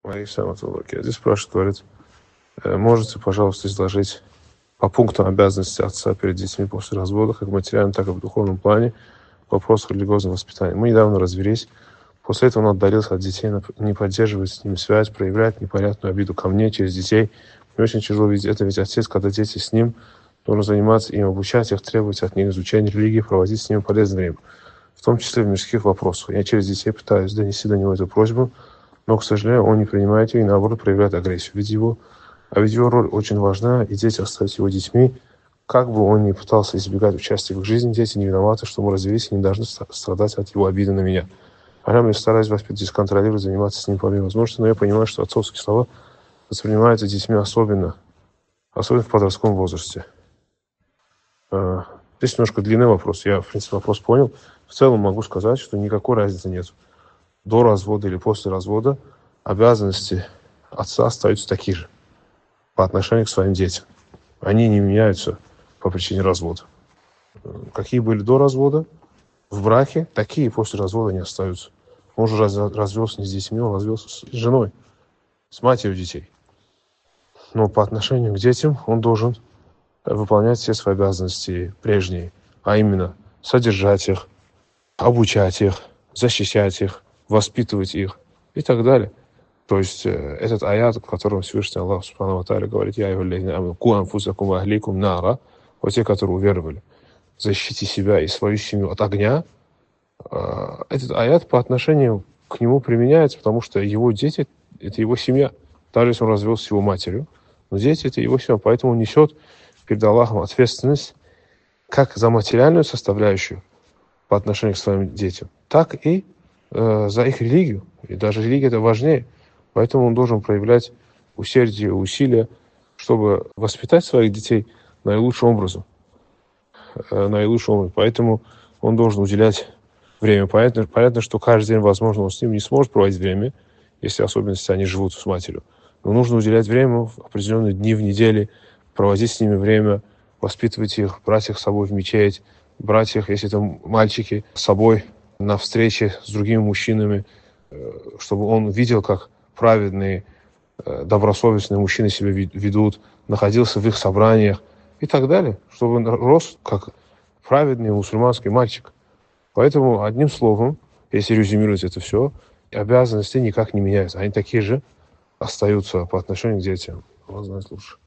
Здесь спрашивает, говорит, можете, пожалуйста, изложить по пунктам обязанности отца перед детьми после развода, как в материальном, так и в духовном плане, в вопросах религиозного воспитания. Мы недавно развелись. После этого он отдалился от детей, не поддерживает с ними связь, проявляет непонятную обиду ко мне через детей. Мне очень тяжело видеть это, ведь отец, когда дети с ним, должен заниматься им, обучать их, требовать от них изучения религии, проводить с ними полезное время, в том числе в мирских вопросах. Я через детей пытаюсь донести до него эту просьбу, но, к сожалению, он не принимает ее и, наоборот, проявляет агрессию. Ведь его роль очень важна, и дети остаются его детьми. Как бы он ни пытался избегать участия в их жизни, дети не виноваты, что мы развелись, и не должны страдать от его обиды на меня. Я стараюсь воспитывать, контролировать, заниматься с ним по мере возможности, но я понимаю, что отцовские слова воспринимаются детьми особенно в подростковом возрасте. Здесь немножко длинный вопрос. Я, в принципе, вопрос понял. В целом могу сказать, что никакой разницы нет. До развода или после развода обязанности отца остаются такие же по отношению к своим детям. Они не меняются по причине развода. Какие были до развода в браке, такие и после развода не остаются. Он же развелся не с детьми, он развелся с женой, с матерью детей. Но по отношению к детям он должен выполнять все свои обязанности прежние, а именно содержать их, обучать их, защищать их, воспитывать их и так далее. То есть этот аят, в котором Всевышний Аллах Субхану ва Тааля говорит: «Я ку анфусакум ва ахликум нара», вот те, которые уверовали, защитите себя и свою семью от огня. Этот аят по отношению к нему применяется, потому что его дети – это его семья. Даже если он развелся с его матерью, но дети – это его семья. Поэтому он несет перед Аллахом ответственность как за материальную составляющую по отношению к своим детям, так и за их религию. И даже религия – это важнее. Поэтому он должен проявлять усердие, усилия, чтобы воспитать своих детей наилучшим образом. Поэтому он должен уделять время. Понятно, что каждый день, возможно, он с ним не сможет проводить время, если особенно если они живут с матерью. Но нужно уделять время в определенные дни в неделе, проводить с ними время, воспитывать их, брать их с собой в мечеть, брать их, если это мальчики, с собой на встречи с другими мужчинами, чтобы он видел, как праведные, добросовестные мужчины себя ведут, находился в их собраниях и так далее, чтобы он рос как праведный мусульманский мальчик. Поэтому, одним словом, если резюмировать это все, обязанности никак не меняются. Они такие же остаются по отношению к детям. Он знает лучше.